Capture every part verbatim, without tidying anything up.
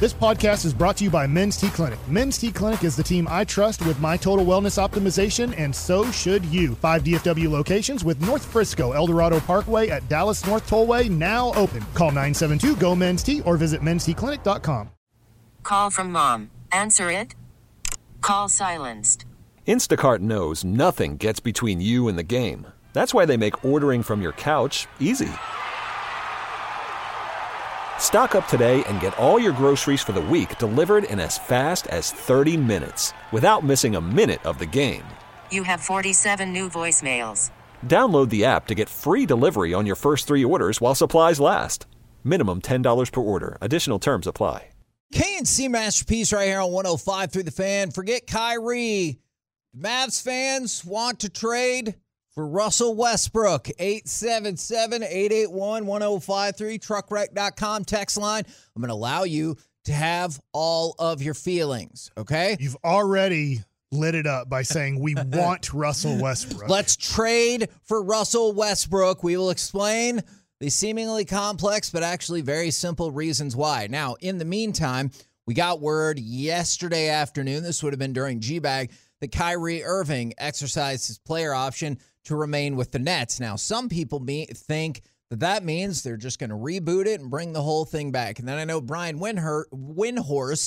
This podcast is brought to you by Men's T Clinic. Men's T Clinic is the team I trust with my total wellness optimization, and so should you. Five D F W locations with North Frisco, El Dorado Parkway at Dallas North Tollway now open. Call nine seven two, G O, M E N S T or visit mens t clinic dot com. Call from mom. Answer it. Call silenced. Instacart knows nothing gets between you and the game. That's why they make ordering from your couch easy. Stock up today and get all your groceries for the week delivered in as fast as thirty minutes without missing a minute of the game. You have forty-seven new voicemails. Download the app to get free delivery on your first three orders while supplies last. Minimum ten dollars per order. Additional terms apply. K and C Masterpiece right here on one oh five through the Fan. Forget Kyrie. Mavs fans want to trade for Russell Westbrook. eight seven seven, eight eight one, one oh five three, truck wreck dot com text line. I'm going to allow you to have all of your feelings, okay? You've already lit it up by saying we want Russell Westbrook. Let's trade for Russell Westbrook. We will explain the seemingly complex but actually very simple reasons why. Now, in the meantime, we got word yesterday afternoon, this would have been during G-Bag, that Kyrie Irving exercised his player option to remain with the Nets. Now, some people me- think that that means they're just going to reboot it and bring the whole thing back. And then I know Brian Windhor- Windhorst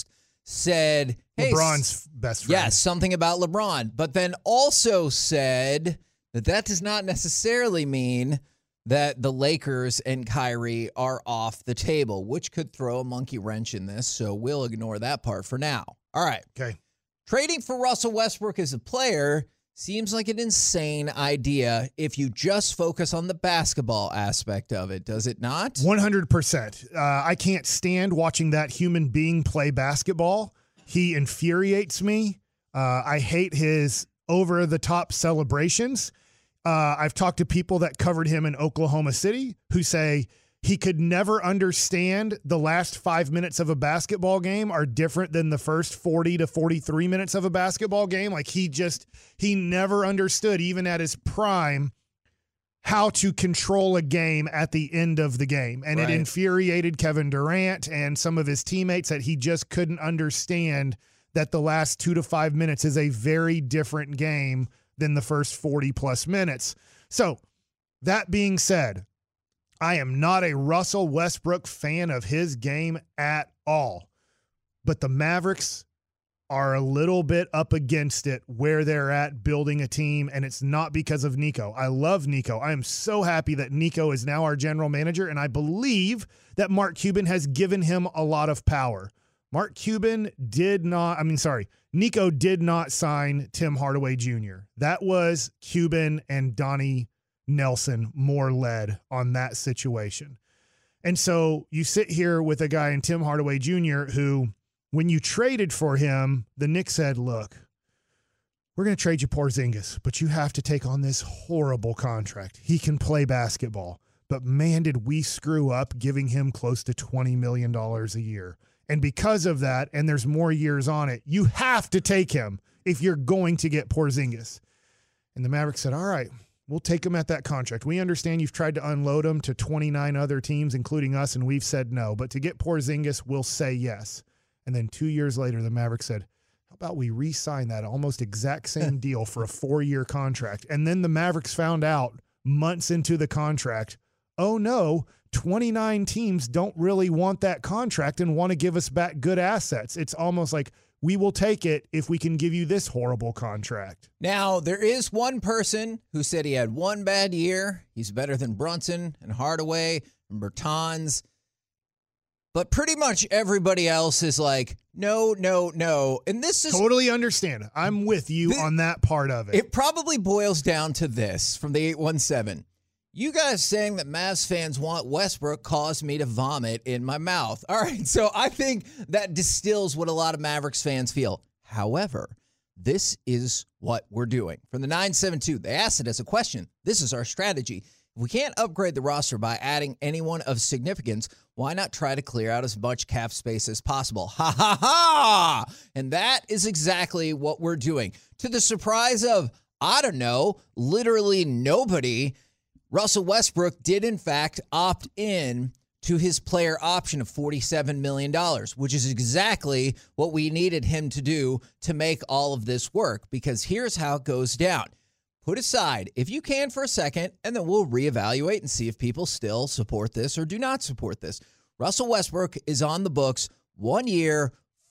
said, hey, LeBron's best friend. Yes, something about LeBron, but then also said that that does not necessarily mean that the Lakers and Kyrie are off the table, which could throw a monkey wrench in this. So we'll ignore that part for now. All right. Okay. Trading for Russell Westbrook as a player seems like an insane idea if you just focus on the basketball aspect of it, does it not? one hundred percent. Uh, I can't stand watching that human being play basketball. He infuriates me. Uh, I hate his over-the-top celebrations. Uh, I've talked to people that covered him in Oklahoma City who say he could never understand the last five minutes of a basketball game are different than the first forty to forty-three minutes of a basketball game. Like he just, he never understood, even at his prime, how to control a game at the end of the game. And Right. it infuriated Kevin Durant and some of his teammates that he just couldn't understand that the last two to five minutes is a very different game than the first forty plus minutes. So that being said, I am not a Russell Westbrook fan of his game at all, but the Mavericks are a little bit up against it where they're at building a team, and it's not because of Nico. I love Nico. I am so happy that Nico is now our general manager, and I believe that Mark Cuban has given him a lot of power. Mark Cuban did not, I mean, sorry, Nico did not sign Tim Hardaway Junior That was Cuban and Donnie Nelson more led on that situation. And so you sit here with a guy in Tim Hardaway Junior who, when you traded for him, the Knicks said, look, we're going to trade you Porzingis, but you have to take on this horrible contract. He can play basketball, but man, did we screw up giving him close to twenty million dollars a year. And because of that, and there's more years on it, you have to take him if you're going to get Porzingis. And the Mavericks said, all right, we'll take him at that contract. We understand you've tried to unload him to twenty-nine other teams, including us, and we've said no. But to get Porzingis, we'll say yes. And then two years later, the Mavericks said, how about we re-sign that almost exact same deal for a four-year contract? And then the Mavericks found out months into the contract, oh no, twenty-nine teams don't really want that contract and want to give us back good assets. It's almost like, we will take it if we can give you this horrible contract. Now, there is one person who said he had one bad year. He's better than Brunson and Hardaway and Bertans. But pretty much everybody else is like, no, no, no. And this is totally understand. I'm with you Th- on that part of it. It probably boils down to this from the eight one seven. You guys saying that Mavs fans want Westbrook caused me to vomit in my mouth. All right, so I think that distills what a lot of Mavericks fans feel. However, this is what we're doing. From the nine seven two, they asked it as a question. This is our strategy. If we can't upgrade the roster by adding anyone of significance, why not try to clear out as much cap space as possible? Ha, ha, ha! And that is exactly what we're doing. To the surprise of, I don't know, literally nobody, Russell Westbrook did, in fact, opt in to his player option of forty-seven million dollars, which is exactly what we needed him to do to make all of this work. Because here's how it goes down. Put aside, if you can, for a second, and then we'll reevaluate and see if people still support this or do not support this. Russell Westbrook is on the books one year,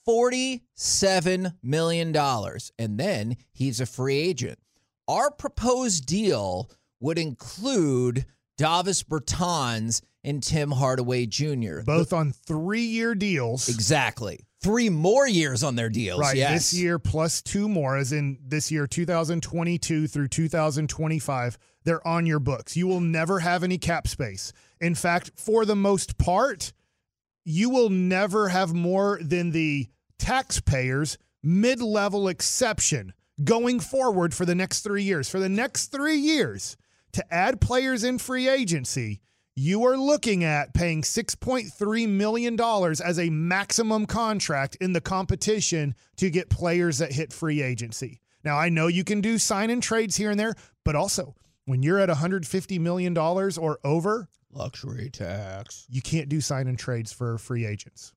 forty-seven million dollars, and then he's a free agent. Our proposed deal would include Davis Bertans and Tim Hardaway Junior Both on three-year deals. Exactly. Three more years on their deals. Right. Yes. This year plus two more, as in this year, two thousand twenty-two through two thousand twenty-five. They're on your books. You will never have any cap space. In fact, for the most part, you will never have more than the taxpayers' mid-level exception going forward for the next three years. For the next three years, to add players in free agency, you are looking at paying six point three million dollars as a maximum contract in the competition to get players that hit free agency. Now, I know you can do sign and trades here and there, but also when you're at one hundred fifty million dollars or over, luxury tax, you can't do sign and trades for free agents.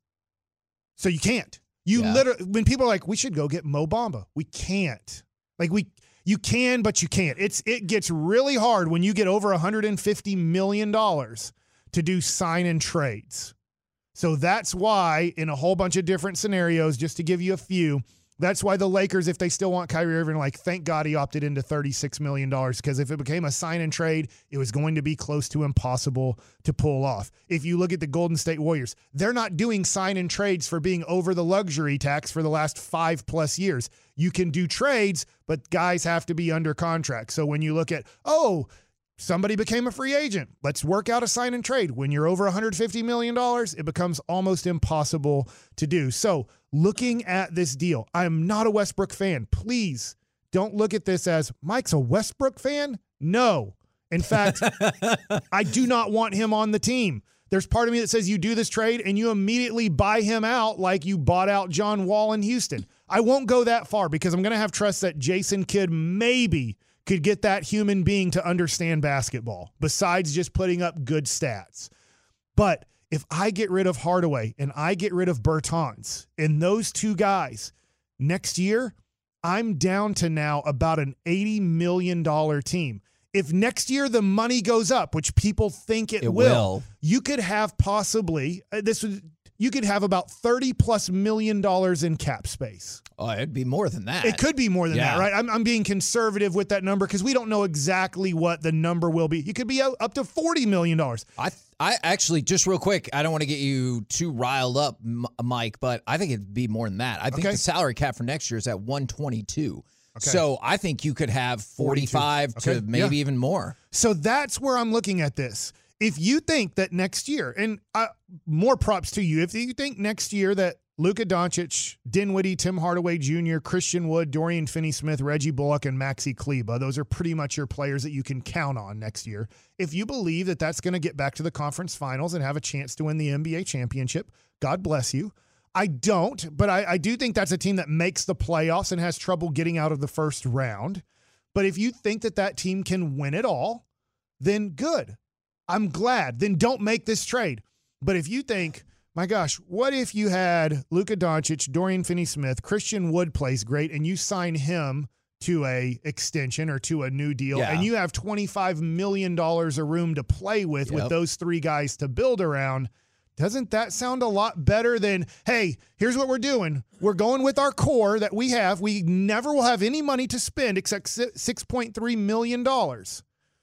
So you can't. You Yeah. literally, when people are like, we should go get Mo Bamba, we can't. Like we, you can, but you can't. It's it gets really hard when you get over one hundred fifty million dollars to do sign and trades. So that's why in a whole bunch of different scenarios, just to give you a few, that's why the Lakers, if they still want Kyrie Irving, like, thank God he opted into thirty-six million dollars, because if it became a sign and trade, it was going to be close to impossible to pull off. If you look at the Golden State Warriors, they're not doing sign and trades for being over the luxury tax for the last five plus years. You can do trades, but guys have to be under contract. So when you look at, oh, somebody became a free agent, let's work out a sign and trade. When you're over one hundred fifty million dollars, it becomes almost impossible to do. So looking at this deal, I'm not a Westbrook fan. Please don't look at this as Mike's a Westbrook fan. No. In fact, I do not want him on the team. There's part of me that says you do this trade and you immediately buy him out like you bought out John Wall in Houston. I won't go that far because I'm going to have trust that Jason Kidd maybe could get that human being to understand basketball besides just putting up good stats. But if I get rid of Hardaway and I get rid of Bertans and those two guys next year, I'm down to now about an eighty million dollars team. If next year the money goes up, which people think it, It will, will. you could have possibly uh, this was you could have about thirty plus million dollars in cap space. Oh, it'd be more than that. It could be more than Yeah. that, right? I'm, I'm being conservative with that number because we don't know exactly what the number will be. You could be out up to forty million dollars. I I actually, just real quick, I don't want to get you too riled up, M- Mike, but I think it'd be more than that. I think Okay. the salary cap for next year is at one twenty-two. Okay. So I think you could have forty-five Okay. to maybe Yeah. even more. So that's where I'm looking at this. If you think that next year, and uh, more props to you, if you think next year that Luka Doncic, Dinwiddie, Tim Hardaway Junior, Christian Wood, Dorian Finney-Smith, Reggie Bullock, and Maxi Kleba, those are pretty much your players that you can count on next year. If you believe that that's going to get back to the conference finals and have a chance to win the N B A championship, God bless you. I don't, but I, I do think that's a team that makes the playoffs and has trouble getting out of the first round. But if you think that that team can win it all, then good. I'm glad. Then don't make this trade. But if you think, my gosh, what if you had Luka Doncic, Dorian Finney-Smith, Christian Wood plays great, and you sign him to a extension or to a new deal, Yeah. and you have twenty-five million dollars of room to play with with Yep. those three guys to build around, doesn't that sound a lot better than, hey, here's what we're doing. We're going with our core that we have. We never will have any money to spend except six point three million dollars.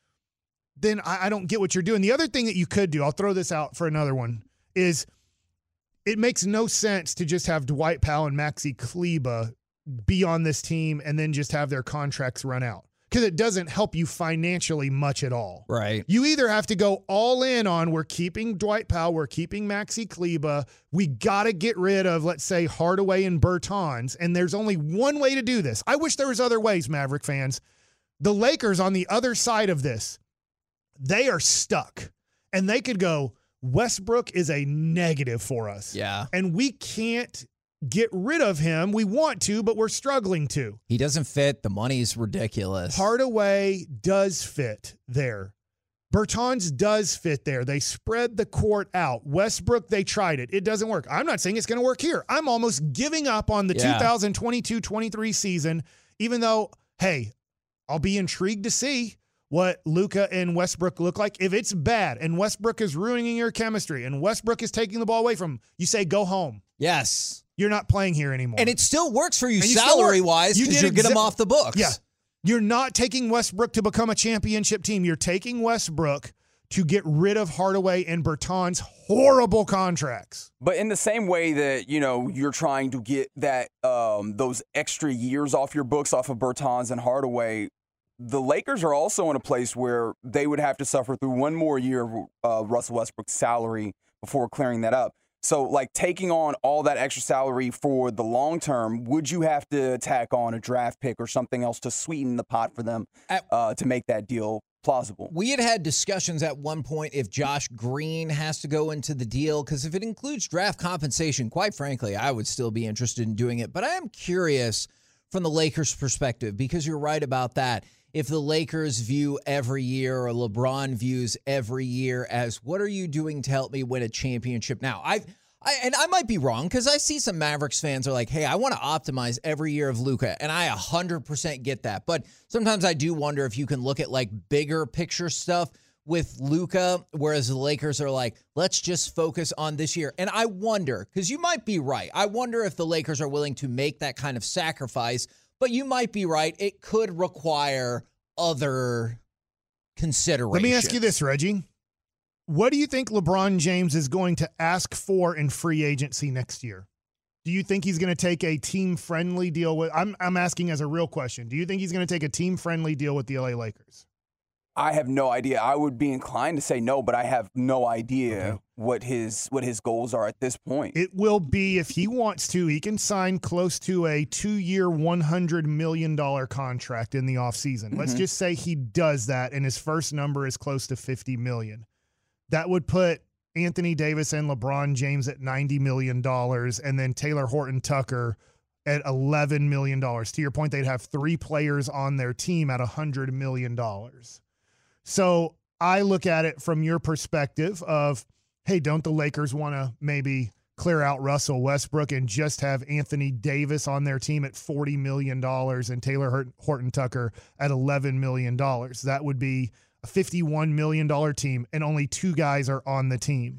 Then I, I don't get what you're doing. The other thing that you could do, I'll throw this out for another one, is it makes no sense to just have Dwight Powell and Maxi Kleba be on this team and then just have their contracts run out, because it doesn't help you financially much at all. Right. You either have to go all in on we're keeping Dwight Powell, we're keeping Maxi Kleba, we got to get rid of, let's say, Hardaway and Bertans, and there's only one way to do this. I wish there was other ways, Maverick fans. The Lakers on the other side of this, they are stuck, and they could go, Westbrook is a negative for us. Yeah. And we can't get rid of him. We want to, but we're struggling to. He doesn't fit. The money's ridiculous. Hardaway does fit there. Bertans does fit there. They spread the court out. Westbrook, they tried it. It doesn't work. I'm not saying it's going to work here. I'm almost giving up on the Yeah. twenty twenty-two twenty-three season, even though, hey, I'll be intrigued to see what Luka and Westbrook look like. If it's bad and Westbrook is ruining your chemistry and Westbrook is taking the ball away from you, say go home. Yes. You're not playing here anymore. And it still works for you, And you still work. salary-wise You because did you get him exa- off the books. Yeah. You're not taking Westbrook to become a championship team. You're taking Westbrook to get rid of Hardaway and Bertans' horrible contracts. But in the same way that, you know, you're trying to get that um, those extra years off your books off of Bertans and Hardaway, the Lakers are also in a place where they would have to suffer through one more year of uh, Russell Westbrook's salary before clearing that up. So, like, taking on all that extra salary for the long term, would you have to tack on a draft pick or something else to sweeten the pot for them uh, to make that deal plausible? We had had discussions at one point if Josh Green has to go into the deal, because if it includes draft compensation, quite frankly, I would still be interested in doing it. But I am curious from the Lakers' perspective, because you're right about that. If the Lakers view every year, or LeBron views every year as, what are you doing to help me win a championship now? I've I, and I might be wrong, because I see some Mavericks fans are like, hey, I want to optimize every year of Luka, and I one hundred percent get that. But sometimes I do wonder if you can look at like bigger picture stuff with Luka, whereas the Lakers are like, let's just focus on this year. And I wonder, because you might be right, I wonder if the Lakers are willing to make that kind of sacrifice, but you might be right. It could require other considerations. Let me ask you this, Reggie. What do you think LeBron James is going to ask for in free agency next year? Do you think he's going to take a team-friendly deal with – I'm I'm asking as a real question. Do you think he's going to take a team-friendly deal with the L A Lakers? I have no idea. I would be inclined to say no, but I have no idea okay. what his what his goals are at this point. It will be, if he wants to, he can sign close to a two-year, one hundred million dollars contract in the offseason. Mm-hmm. Let's just say he does that, and his first number is close to fifty million dollars. That would put Anthony Davis and LeBron James at ninety million dollars, and then Taylor Horton Tucker at eleven million dollars. To your point, they'd have three players on their team at one hundred million dollars. So I look at it from your perspective of, hey, don't the Lakers want to maybe clear out Russell Westbrook and just have Anthony Davis on their team at forty million dollars and Taylor Horton Tucker at eleven million dollars? That would be a fifty-one million dollars team, and only two guys are on the team.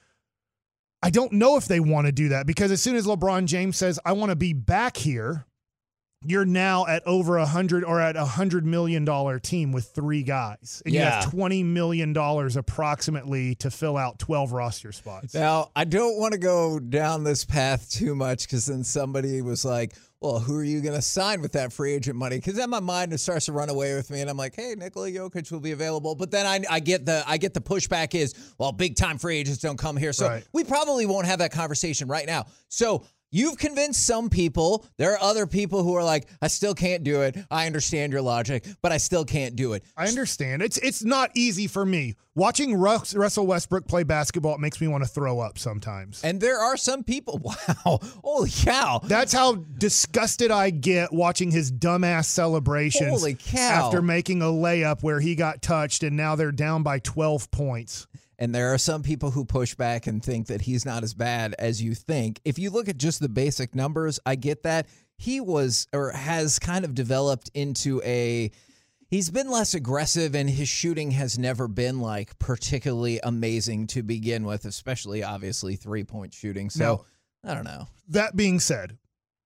I don't know if they want to do that, because as soon as LeBron James says, I want to be back here, you're now at over a hundred or at a hundred million dollar team with three guys, and Yeah. you have twenty million dollars approximately to fill out twelve roster spots. Now, I don't want to go down this path too much, because then somebody was like, well, who are you going to sign with that free agent money? Because then my mind it starts to run away with me, and I'm like, hey, Nikola Jokic will be available. But then I, I get the I get the pushback is, well, big time free agents don't come here. So Right. we probably won't have that conversation right now. So you've convinced some people. There are other people who are like, I still can't do it. I understand your logic, but I still can't do it. I understand. It's it's not easy for me. Watching Russ, Russell Westbrook play basketball, it makes me want to throw up sometimes. And there are some people, wow, holy cow. That's how disgusted I get watching his dumbass celebrations Holy cow. after making a layup where he got touched and now they're down by twelve points. And there are some people who push back and think that he's not as bad as you think. If you look at just the basic numbers, I get that. He was or has kind of developed into a he's been less aggressive, and his shooting has never been like particularly amazing to begin with, especially obviously three-point shooting. So, no. I don't know. That being said,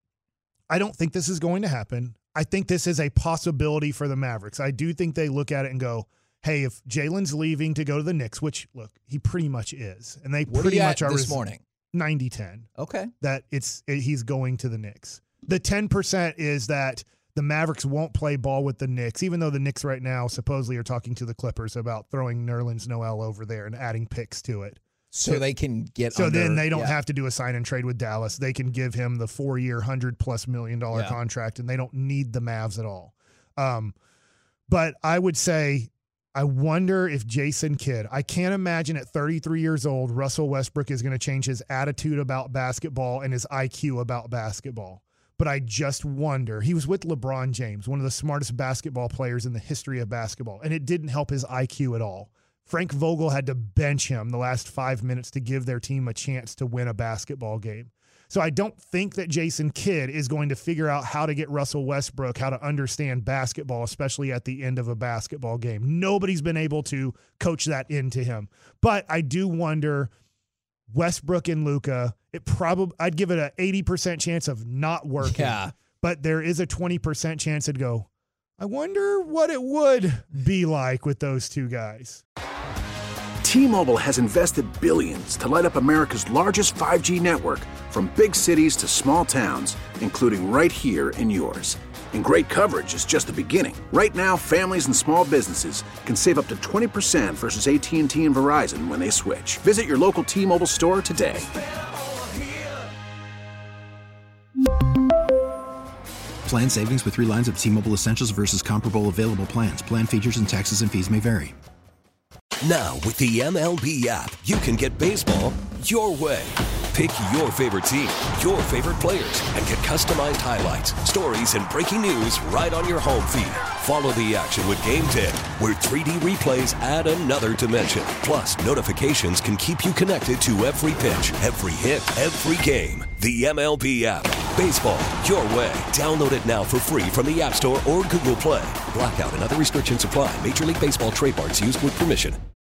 I don't think this is going to happen. I think this is a possibility for the Mavericks. I do think they look at it and go, hey, if Jalen's leaving to go to the Knicks, which, look, he pretty much is, and they What pretty are you much at are this res- morning? ninety ten, Okay. that it's it, he's going to the Knicks. The ten percent is that the Mavericks won't play ball with the Knicks, even though the Knicks right now supposedly are talking to the Clippers about throwing Nerlens Noel over there and adding picks to it. So they can get So under, then they don't yeah. have to do a sign and trade with Dallas. They can give him the four-year, hundred-plus million dollar Yeah. contract, and they don't need the Mavs at all. Um, but I would say, I wonder if Jason Kidd, I can't imagine at thirty-three years old, Russell Westbrook is going to change his attitude about basketball and his I Q about basketball. But I just wonder, he was with LeBron James, one of the smartest basketball players in the history of basketball, and it didn't help his I Q at all. Frank Vogel had to bench him the last five minutes to give their team a chance to win a basketball game. So I don't think that Jason Kidd is going to figure out how to get Russell Westbrook, how to understand basketball, especially at the end of a basketball game. Nobody's been able to coach that into him. But I do wonder, Westbrook and Luka, it probably I'd give it an eighty percent chance of not working. Yeah. But there is a twenty percent chance it'd go, I wonder what it would be like with those two guys. T-Mobile has invested billions to light up America's largest five G network, from big cities to small towns, including right here in yours. And great coverage is just the beginning. Right now, families and small businesses can save up to twenty percent versus A T and T and Verizon when they switch. Visit your local T-Mobile store today. Plan savings with three lines of T-Mobile Essentials versus comparable available plans. Plan features and taxes and fees may vary. Now, with the M L B app, you can get baseball your way. Pick your favorite team, your favorite players, and get customized highlights, stories, and breaking news right on your home feed. Follow the action with Game ten, where three D replays add another dimension. Plus, notifications can keep you connected to every pitch, every hit, every game. The M L B app. Baseball your way. Download it now for free from the App Store or Google Play. Blackout and other restrictions apply. Major League Baseball trademarks used with permission.